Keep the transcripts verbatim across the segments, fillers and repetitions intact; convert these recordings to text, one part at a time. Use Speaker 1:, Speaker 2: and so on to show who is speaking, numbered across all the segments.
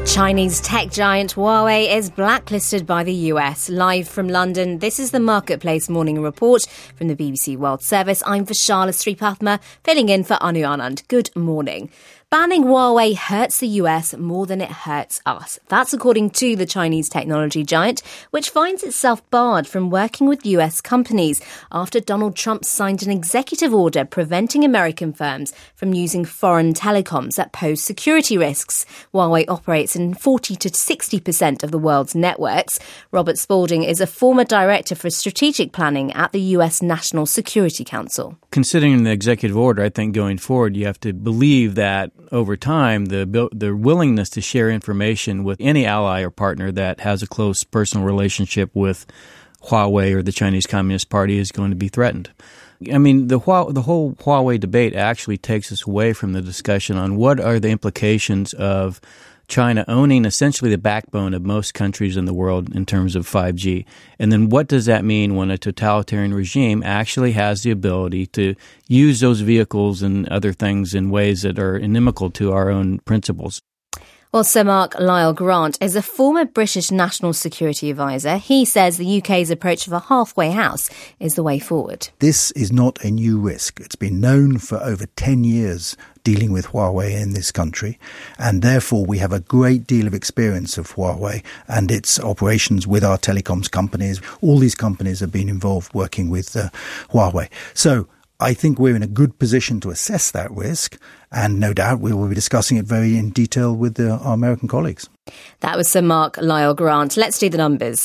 Speaker 1: Chinese tech giant Huawei is blacklisted by the U S. Live from London, this is the Marketplace Morning Report from the B B C World Service. I'm Vishala Sripathma, filling in for Anu Anand. Good morning. Banning Huawei hurts the U S more than it hurts us. That's according to the Chinese technology giant, which finds itself barred from working with U S companies after Donald Trump signed an executive order preventing American firms from using foreign telecoms that pose security risks. Huawei operates in forty to sixty percent of the world's networks. Robert Spalding is a former director for strategic planning at the U S National Security Council.
Speaker 2: Considering the executive order, I think going forward, you have to believe that over time, the the willingness to share information with any ally or partner that has a close personal relationship with Huawei or the Chinese Communist Party is going to be threatened. I mean, the the whole Huawei debate actually takes us away from the discussion on what are the implications of China owning essentially the backbone of most countries in the world in terms of five G. And then what does that mean when a totalitarian regime actually has the ability to use those vehicles and other things in ways that are inimical to our own principles?
Speaker 1: Well, Sir Mark Lyall-Grant is a former British national security advisor. He says the U K's approach of a halfway house is the way forward.
Speaker 3: This is not a new risk. It's been known for over ten years dealing with Huawei in this country, and therefore we have a great deal of experience of Huawei and its operations with our telecoms companies. All these companies have been involved working with uh, Huawei. So I think we're in a good position to assess that risk, and no doubt we will be discussing it very in detail with the, our American colleagues.
Speaker 1: That was Sir Mark Lyall-Grant. Let's do the numbers.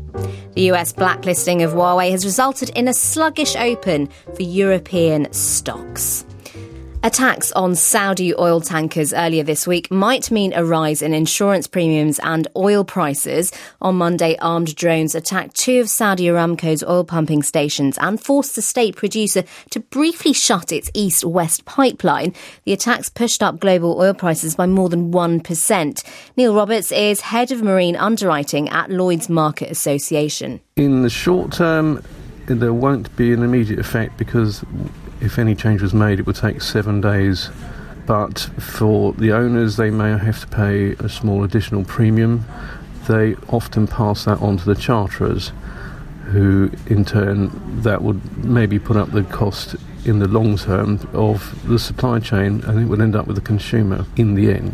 Speaker 1: The U S blacklisting of Huawei has resulted in a sluggish open for European stocks. Attacks on Saudi oil tankers earlier this week might mean a rise in insurance premiums and oil prices. On Monday, armed drones attacked two of Saudi Aramco's oil pumping stations and forced the state producer to briefly shut its east-west pipeline. The attacks pushed up global oil prices by more than one percent. Neil Roberts is head of marine underwriting at Lloyd's Market Association.
Speaker 4: In the short term, there won't be an immediate effect because if any change was made, it would take seven days. But for the owners, they may have to pay a small additional premium. They often pass that on to the charterers, who in turn, that would maybe put up the cost in the long term of the supply chain, and it would end up with the consumer in the end.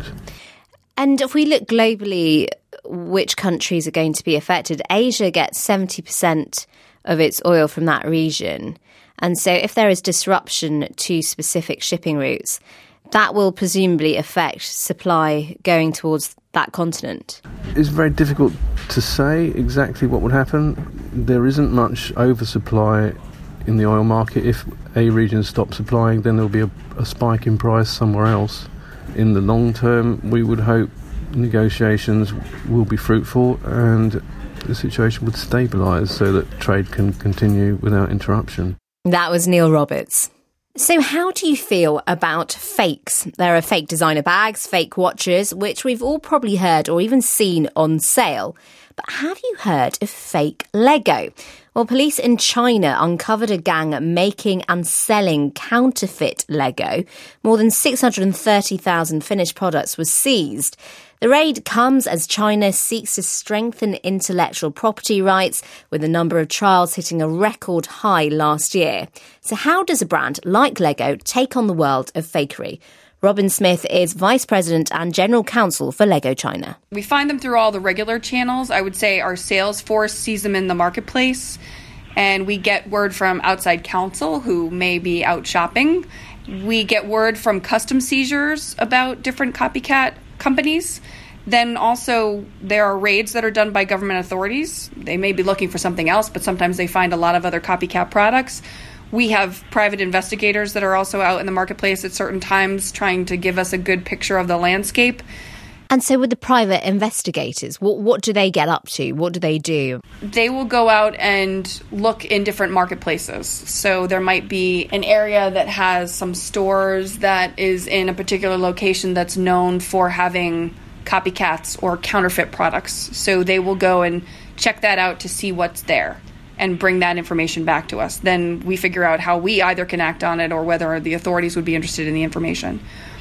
Speaker 1: And if we look globally, which countries are going to be affected? Asia gets seventy percent of its oil from that region. And so if there is disruption to specific shipping routes, that will presumably affect supply going towards that continent.
Speaker 4: It's very difficult to say exactly what would happen. There isn't much oversupply in the oil market. If a region stops supplying, then there'll be a, a spike in price somewhere else. In the long term, we would hope negotiations will be fruitful and the situation would stabilise so that trade can continue without interruption.
Speaker 1: That was Neil Roberts. So how do you feel about fakes? There are fake designer bags, fake watches, which we've all probably heard or even seen on sale. But have you heard of fake Lego? Well, police in China uncovered a gang making and selling counterfeit Lego. More than six hundred thirty thousand finished products were seized. The raid comes as China seeks to strengthen intellectual property rights, with the number of trials hitting a record high last year. So how does a brand like Lego take on the world of fakery? Robin Smith is Vice President and General Counsel for Lego China.
Speaker 5: We find them through all the regular channels. I would say our sales force sees them in the marketplace, and we get word from outside counsel who may be out shopping. We get word from custom seizures about different copycat companies. Then also there are raids that are done by government authorities. They may be looking for something else, but sometimes they find a lot of other copycat products. We have private investigators that are also out in the marketplace at certain times trying to give us a good picture of the landscape.
Speaker 1: And so with the private investigators, what what do they get up to? What do they do?
Speaker 5: They will go out and look in different marketplaces. So there might be an area that has some stores that is in a particular location that's known for having copycats or counterfeit products. So they will go and check that out to see what's there and bring that information back to us. Then we figure out how we either can act on it or whether the authorities would be interested in the information.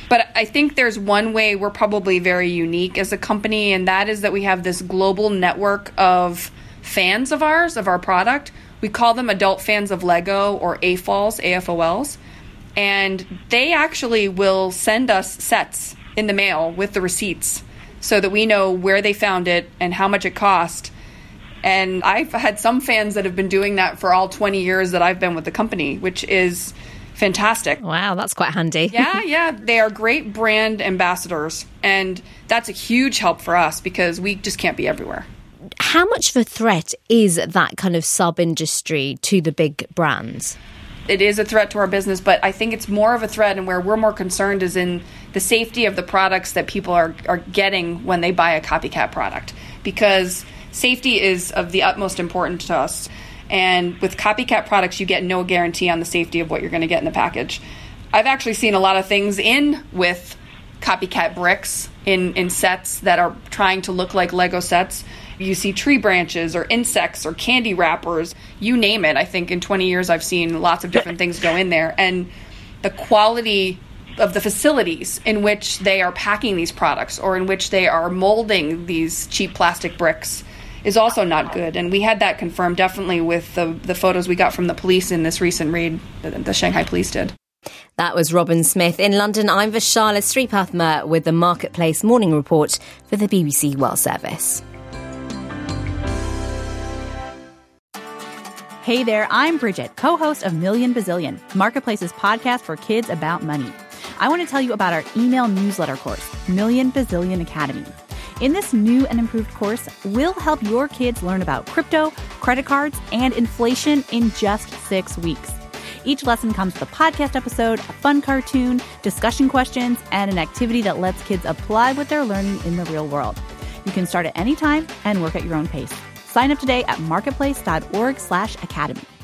Speaker 5: But I think there's one way we're probably very unique as a company, and that is that we have this global network of fans of ours, of our product. We call them adult fans of Lego, or A F O Ls, A F O Ls. And they actually will send us sets in the mail with the receipts so that we know where they found it and how much it cost. And I've had some fans that have been doing that for all twenty years that I've been with the company, which is fantastic.
Speaker 1: Wow, that's quite handy.
Speaker 5: Yeah, yeah. They are great brand ambassadors. And that's a huge help for us because we just can't be everywhere.
Speaker 1: How much of a threat is that kind of sub-industry to the big brands?
Speaker 5: It is a threat to our business, but I think it's more of a threat, and where we're more concerned is in the safety of the products that people are, are getting when they buy a copycat product. Because safety is of the utmost importance to us. And with copycat products, you get no guarantee on the safety of what you're going to get in the package. I've actually seen a lot of things in with copycat bricks in, in sets that are trying to look like Lego sets. You see tree branches or insects or candy wrappers, you name it. I think in twenty years I've seen lots of different things go in there. And the quality of the facilities in which they are packing these products or in which they are molding these cheap plastic bricks is also not good. And we had that confirmed definitely with the, the photos we got from the police in this recent raid that the Shanghai police did.
Speaker 1: That was Robin Smith. In London, I'm Vishala Sripathma with the Marketplace Morning Report for the B B C World Service.
Speaker 6: Hey there, I'm Bridget, co-host of Million Bazillion, Marketplace's podcast for kids about money. I want to tell you about our email newsletter course, Million Bazillion Academy. In this new and improved course, we'll help your kids learn about crypto, credit cards, and inflation in just six weeks. Each lesson comes with a podcast episode, a fun cartoon, discussion questions, and an activity that lets kids apply what they're learning in the real world. You can start at any time and work at your own pace. Sign up today at marketplace.org slash academy.